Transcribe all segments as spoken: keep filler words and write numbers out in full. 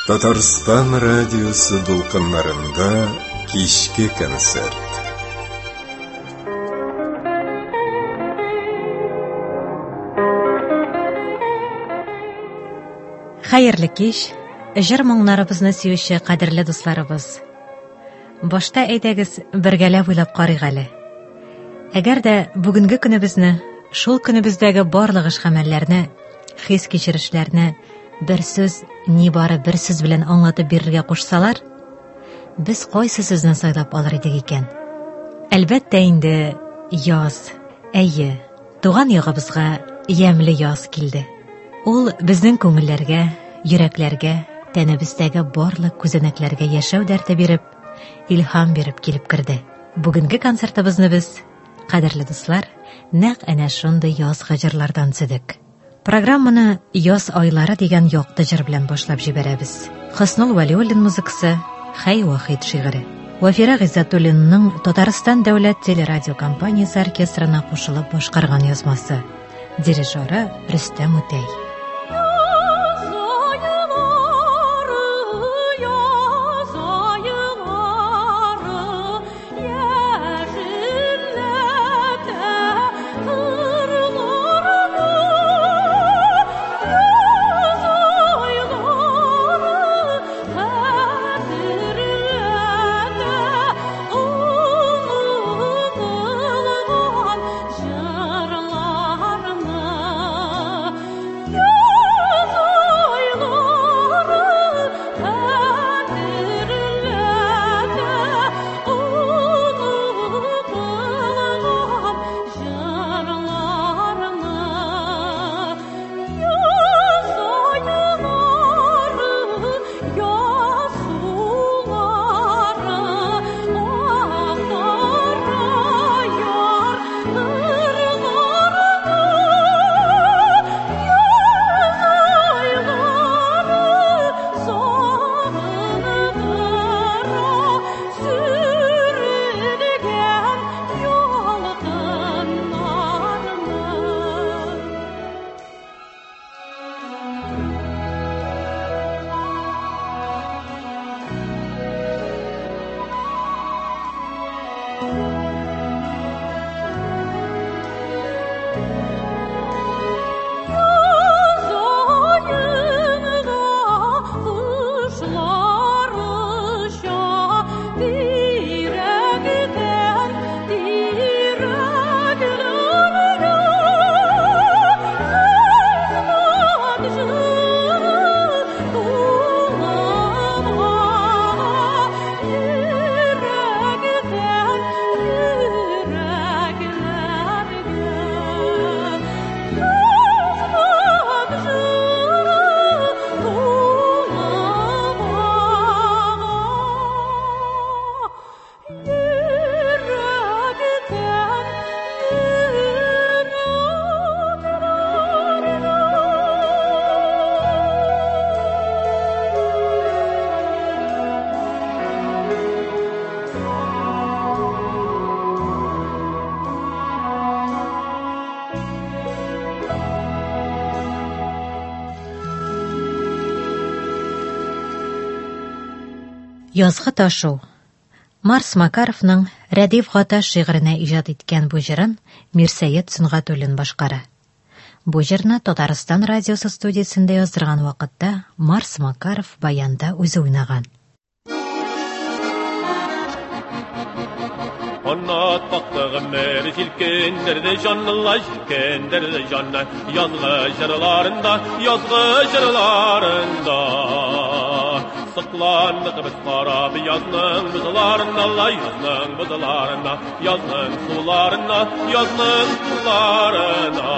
Татарстан радиосы дулкыннарында кичке концерт. Хәерле кич, җыр моңнарыбызны сөюче кадерле дусларыбыз. Башта әйдәгез бергәләп уйлап карыйк әле. Әгәр дә бүгенге көнебезне, шул көнебездәге барлык эш-гамәлләрне, хис-кичерешләрне бер сүз, ни бары бер сүз белән аңлатып бирергә кушсалар, без кайсы сүзне сайлап алыр идек икән? Әлбәттә инде яз. Әйе, туган ягыбызга ямьле яз килде. Ул безнең күңелләргә, йөрәкләргә, тәнебездәге барлык күзәнәкләргә яшәү дәрте биреп, илһам биреп килеп керде. Бүгенге концертыбызны без, кадерле дуслар, нәкъ әнә шундый язгы җырлардан сөдек. Программаны яз айлары дигән якты җыр белән башлап җибәрәбез. Хөснул Вәлиуллин музыкасы, Хәй Вахид шигыре. Вафира Гыйззәтуллинның Татарстан дәүләт телерадиокомпаниясе оркестрына кушылып башкарган язмасы. Дирижеры Рөстәм Үтәй. Язгы ташу. Марс Макаровның Рәдиф Гата шигыренә иҗат иткән бу җырын Мирсәет Сөнгатуллин башкара. Бу җырны Татарстан радиосы студиясендә яздырган вакытта Марс Макаров баянда үзе уйнаган. Аннат бактыгым мәр җилкендерде җанлы җилкендерде җанны язгы җырларында язгы җырларында Sıklandık biz karabı yazның buzlarına, yazның buzlarına, yazның sularına, yazның sularına.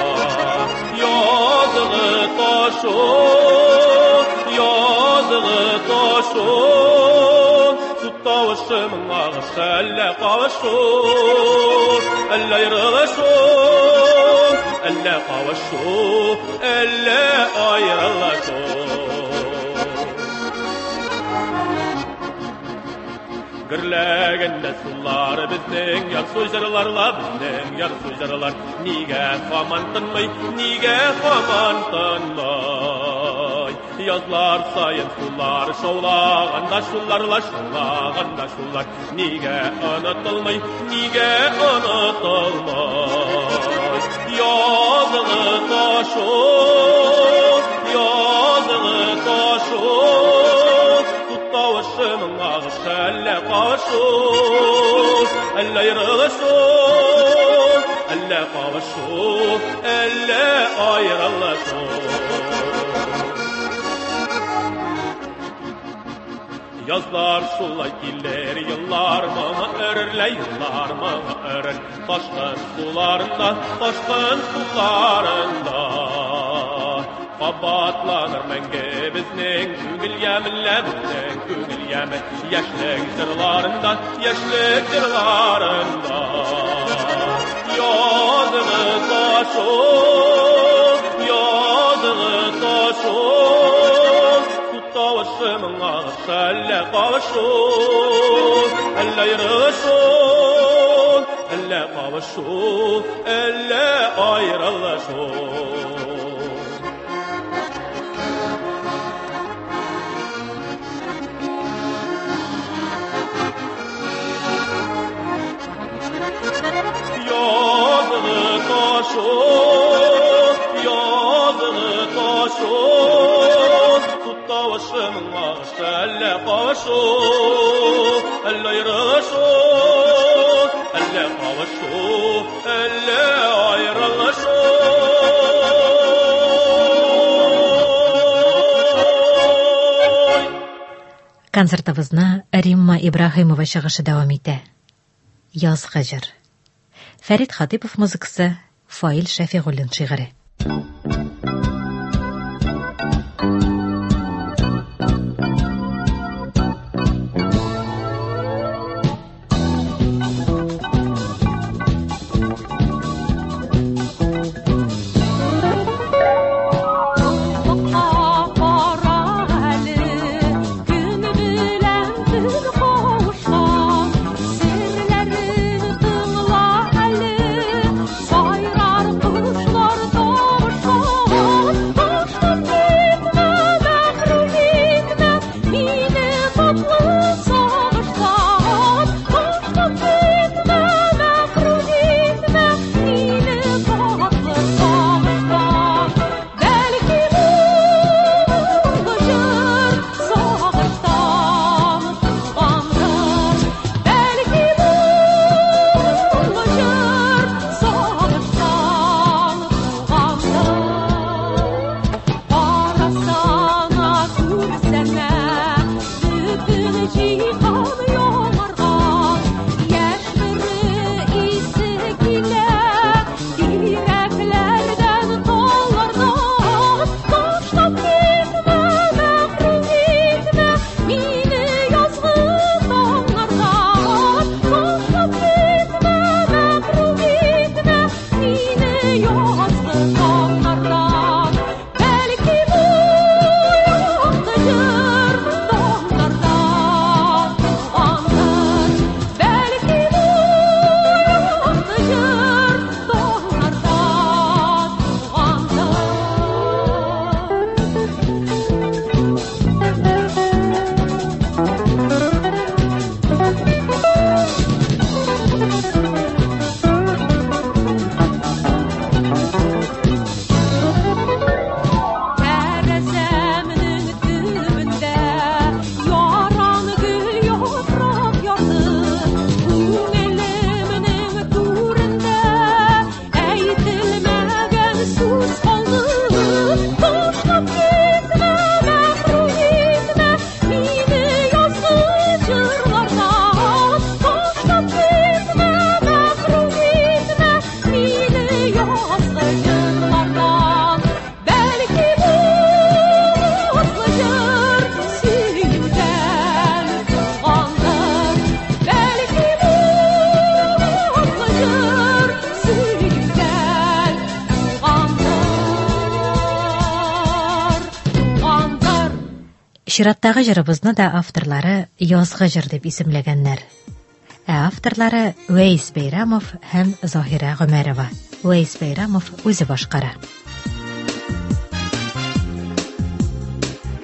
Yazığı taşın, yazığı taşın, tuttavışımın ağışı elle kavuşun, elle ayrılışın, elle kavuşun, elle ayrılışın. Gürlegende sular bizning yar so'zlarla bizning yar so'zlar niga xaman tinmay niga xaman tinmay Yazlar sayın sular şovlağanda şunlarla şovlağanda şunlar Nige unutulmay, nige unutulmay Yazılı taşın, yazılı taşın Tuttavışımın ağışı elle kavuşur Elle ayrılışır, elle kavuşur Elle ayrılışır Yazlar sulay iller yıllar mı örürle yıllar mı örür Taşkın sularında, taşkın sularında Kabatlanır menge bizning Küngül yeminle bizning küngül yemin Yaşlık sırlarında, yaşlık sırlarında Yazılı taşın, yazılı taşın Tavışımın ağışı elle kavuşur Elle ayrılışır, elle kavuşur Elle ayrılışır Yazılı taşın, yazılı taşın Tavışımın ağışı elle kavuşur Elle ayrılışır, elle kavuşur Elle ayrılışır Концертыбызны Римма Ибраһимова чыгышы дәвам итә. Язгы җыр. Фәрит Хатипов музыкасы, Фаил Шәфигуллин шигыре. Чираттагы җырыбызны да авторлары язгы җыр дип исемләгәннәр. Ә авторлары Вәйс Бәйрәмов һәм Заһира Гомәрова. Вәйс Бәйрәмов үзе башкара.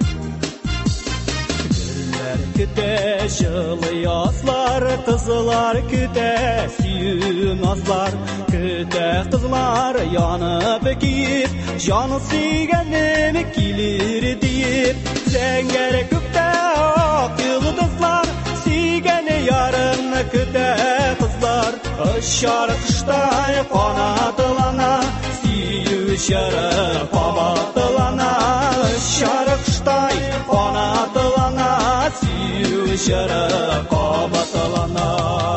жылы язлар, қызылар күтә сүйүү назлар, күтә қызлар янып киіп, жаны сүйгенім келер дейіп. Зәңгәр көкте ақ йылдызлар, сүйгені ярын күтә қызлар, ұшар қыштай қанатылана, сүйүү шәрі қабатылана, ұшар қыштай қанатылана, сүйүү шәрі қабатылана.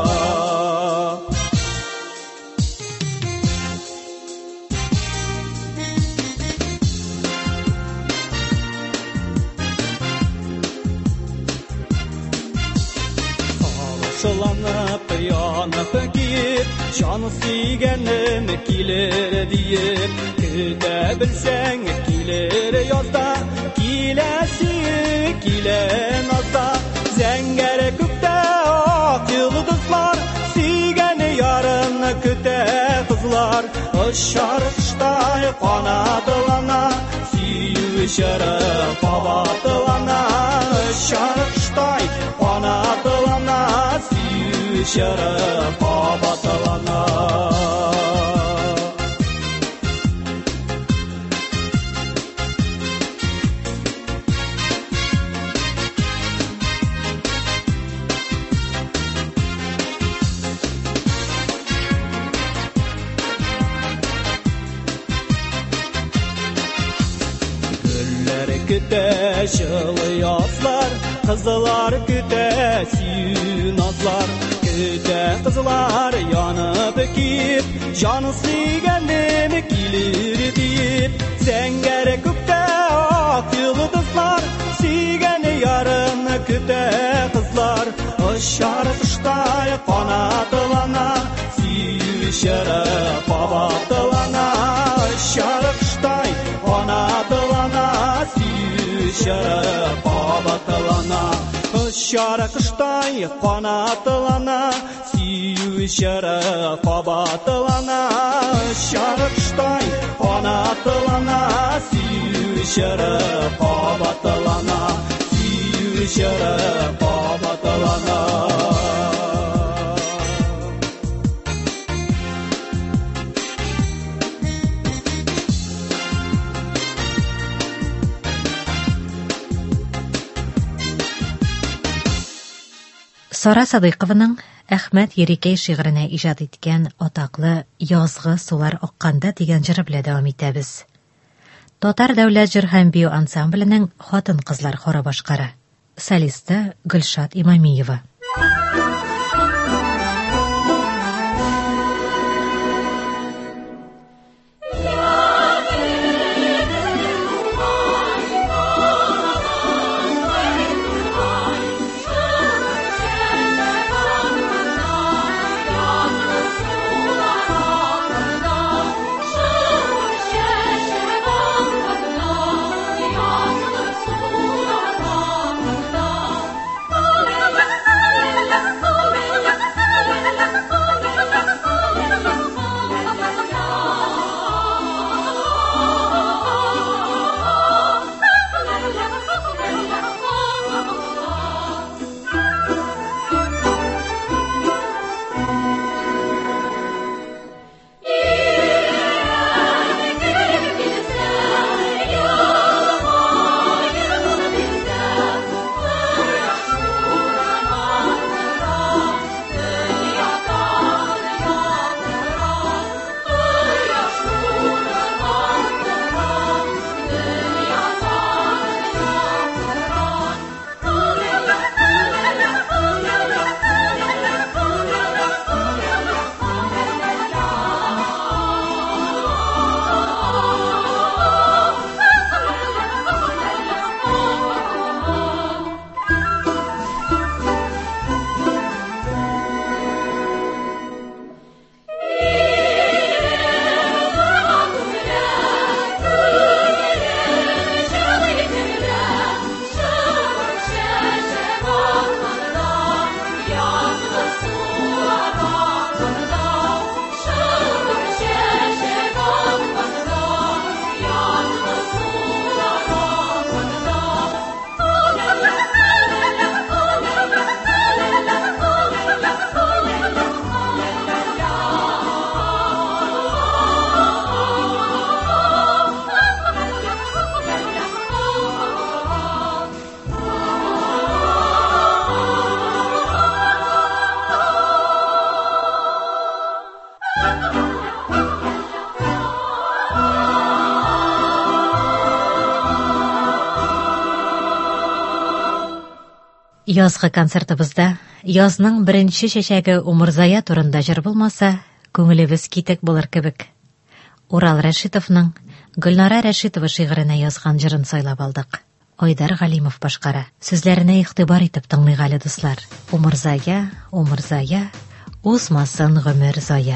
Шыланып, янып киіп, жаны сүйгенім келер дейіп. Күтә білсәң келер язда, келесі келе назда. Зәңгәр көкте ақ йылдызлар, сүйгені ярын күтә қызлар, ұшар қыштай қанатылана, сүйүү шәрі қабатылана, ұшар қыштай қанатылана, сүйүү шәрі қабатылана. Күтә жылы язлар, қызылар күтә сүйүү назлар, күтә қызлар янып киіп, жаны сүйгенім келер дейіп. Зәңгәр көкте ақ йылдызлар, сүйгені ярын күтә қызлар, ұшар қыштай қанатылана, сүйүү шәрі қабатылана, ұшар қыштай қанатылана, сүйүү шәрі қабатылана, ұшар қыштай қанатылана, сүйүү шәрі қабатылана, ұшар қыштай қанатылана, сүйүү шәрі қабатылана, сүйүү шәрі қабатылана. Сара Садыйкованың Әхмәт Ерекей шигыренә иҗат иткән атаклы Язгы сулар акканда дигән җыры белән дәвам итәбез. Татар дәүләт җыр һәм бию ансамбленең хатын-кызлар хоры башкары. Солисты Гөлшат Имамиева. Thank you. Язгы концертыбызда язның беренче чәчәге Умырзая турында җыр булмаса, күңелебез китек булыр кебек. Урал Рәшитовның Гөлнара Рәшитова шигыренә язган җырын сайлап алдык. Айдар Галимов башкара. Сүзләренә игътибар итеп тыңлыйк әле дуслар. Умырзая, Умырзая, узмасын гомер зая.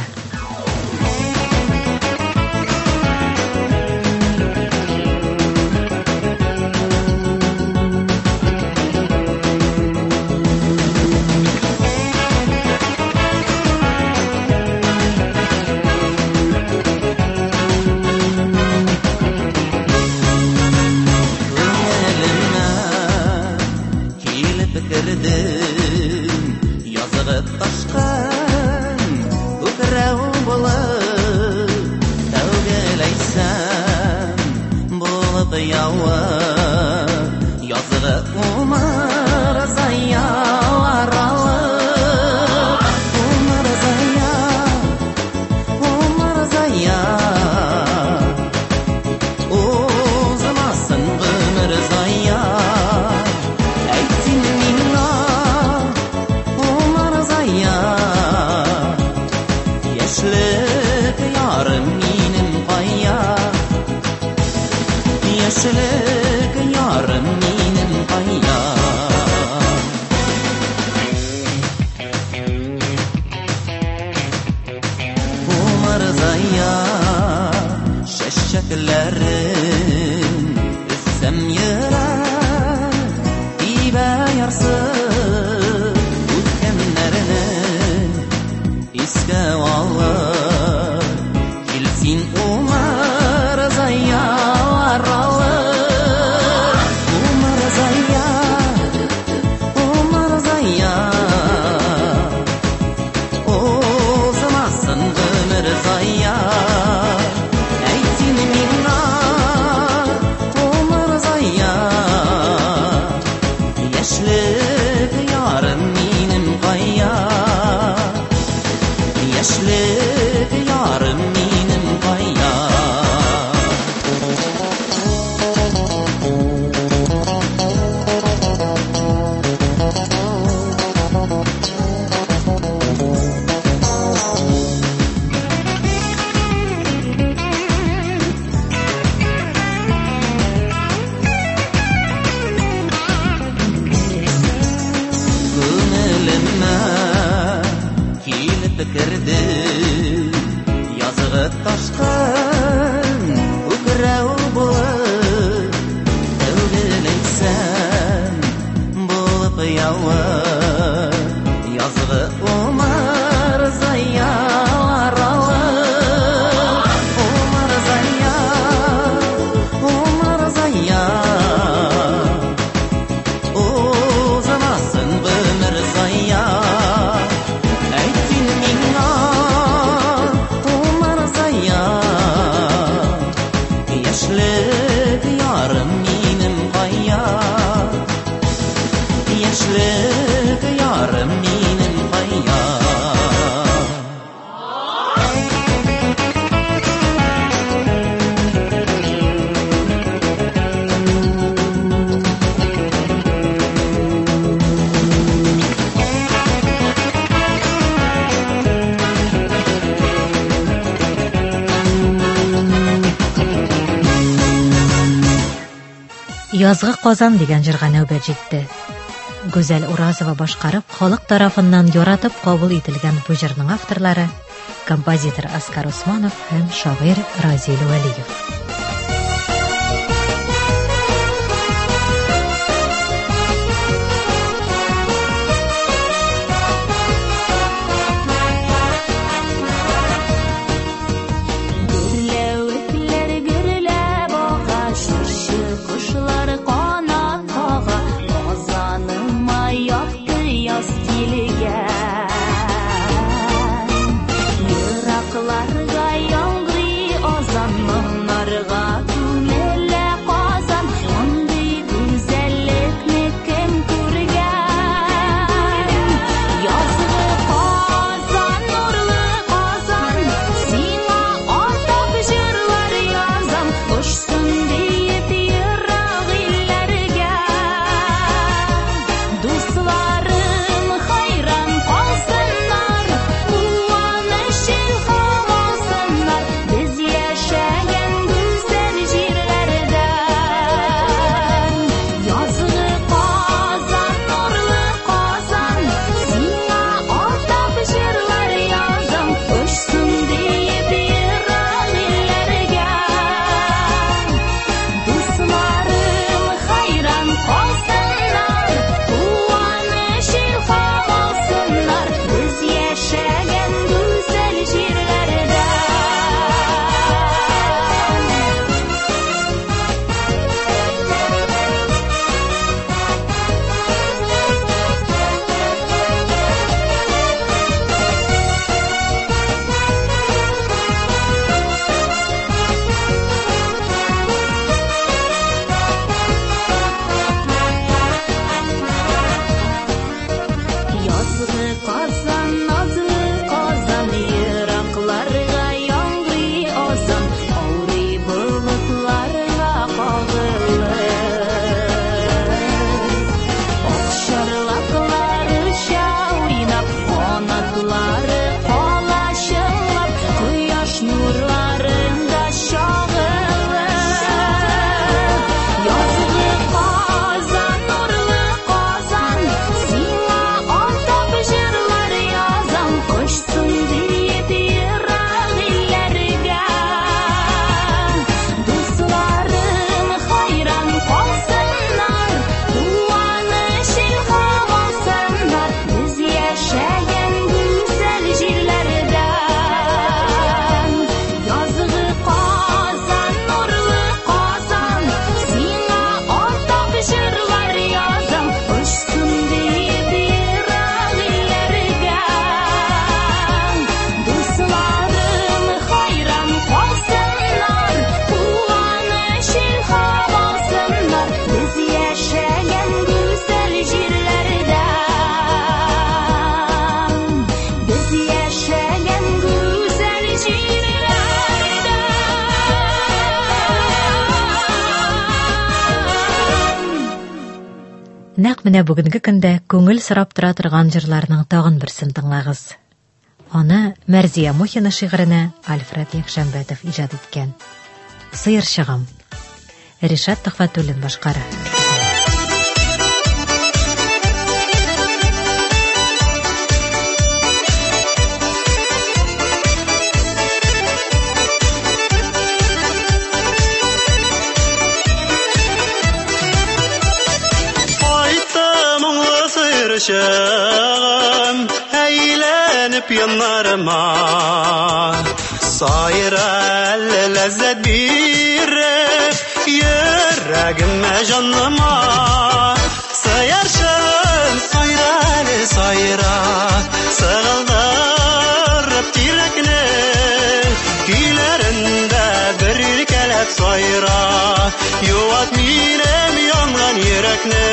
Язгы Казан дигән җырга нәүбәт җитте. Гүзәл Уразова башкарып, халык тарафыннан яратып кабул ителгән бу җырның авторлары композитор Оскар Усманов һәм шагыйрь Разил Вәлиев. Yıraklarga yağri azanlar Нәкъ менә бүгенге көндә күңел сорап тора торган җырларның тагын берсен тыңлагыз. Аны Мәрзия Мухина шигыренә Альфред Якшәмбәтов иҗат иткән. Сыерчыгым. Ришат Төхфәтуллин башкара. Сыерчыгым, әйләнеп яннарыма, сайра ләззәт биреп, йөрәгемә җаныма. Сыерчыгым, сайра әле сайра, сыгылдырып тирәкне, көйләрендә бер иркәләп сайра, юат минем янган йөрәкне.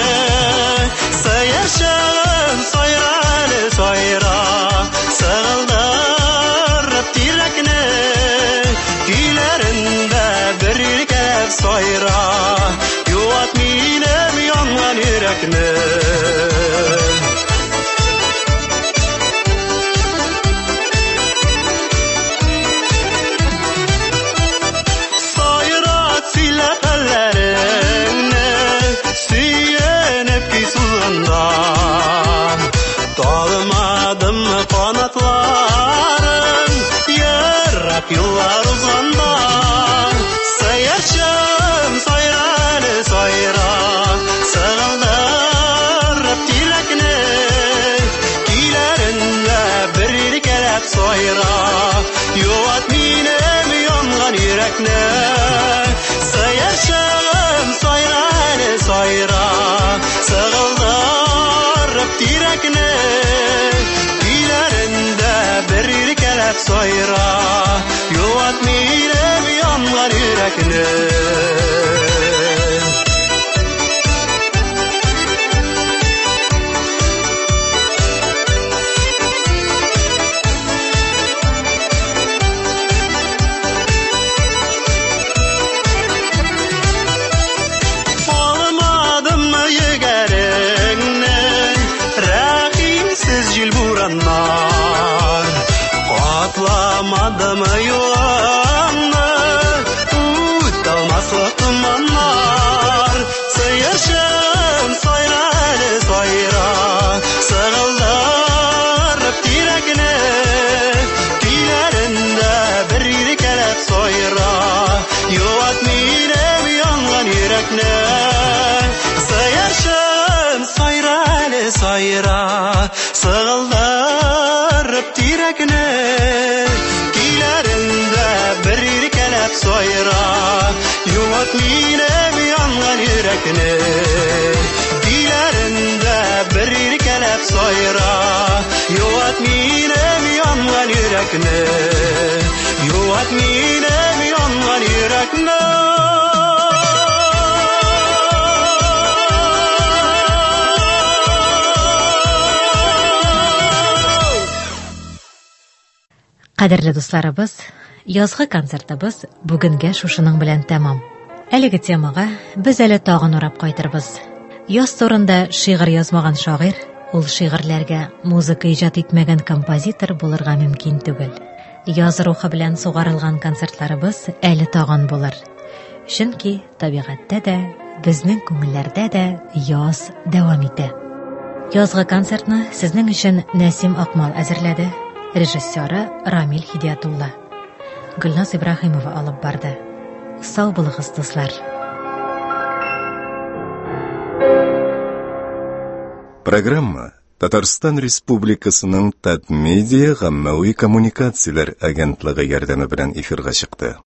Сыерчыгым, сайра әле сайра, сыгылдырып тирәкне, көйләрендә бер иркәләп сайра, юат минем янган йөрәкне. Талмадым канатларым, ярап юллар узганда. Сыерчыгым, сайра әле сайра, сыгылдырып тирәкне, көйләрендә бер иркәләп сайра, юат минем янган йөрәкне. Сыерчыгым, сайра әле сайра, сыгылдырып тирәкне, көйләрендә бер иркәләп сайра, юат минем янган йөрәкне. Катламадым юлымны, үталмаслык томаннар. Сыерчыгым, сайра әле сайра, сыгылдырып тирәкне, көйләрендә бер иркәләп сайра, юат минем янган йөрәкне. Сыерчыгым, сайра әле сайра, сыгылдырып тирәкне, көйләрендә бер иркәләп сайра, юат минем янган йөрәкне. Көйләрендә бер иркәләп сайра, юат минем янган йөрәкне, юат минем янган йөрәкне. Кадерле дусларыбыз, язгы концертыбыз бүгенгә шушының белән тәмам. Әлеге темага без әле тагын урап кайтырбыз. Яз турында шигырь язмаган шагыйрь, ул шигырьләргә музыка иҗат итмәгән композитор булырга мөмкин түгел. Яз рухы белән сугарылган концертларыбыз әле тагын булыр. Чөнки табигатьтә дә, безнең күңелләрдә дә яз дәвам итә. Язгы концертны сезнең өчен Нәсим Акмал әзерләде. Режиссеры Рамил Хидиятулла. Гөлназ Ибрахимова алып барды. Сау булыгыз, дуслар. Программа Татарстан Республикасының Татмедиа гаммәви коммуникацияләр агентлыгы ярдәме белән эфирга чыкты.